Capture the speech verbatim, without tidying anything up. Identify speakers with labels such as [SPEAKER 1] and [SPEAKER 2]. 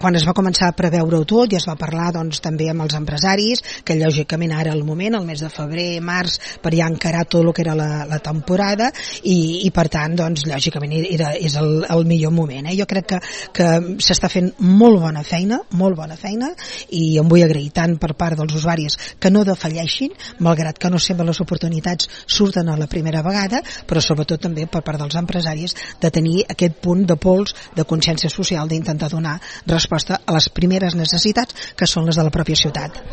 [SPEAKER 1] quan es va començar a preveure-ho tot i es va parlar doncs, també amb els empresaris, que lògicament ara el moment, el mes de febrer, març, per ja encarar tot el que era la, la temporada i, i per tant, doncs, lògicament era, és el, el millor moment. Eh? Jo crec que, que s'està fent molt bona feina, molt bona feina, i em vull agrair tant per part dels usuaris que no defalleixin, malgrat que no sempre les oportunitats surten a la primera vegada, però sobretot també per part dels empresaris de tenir aquest punt de pols de consciència social d'intentar donar resposta a les primeres necessitats que són les de la pròpia ciutat.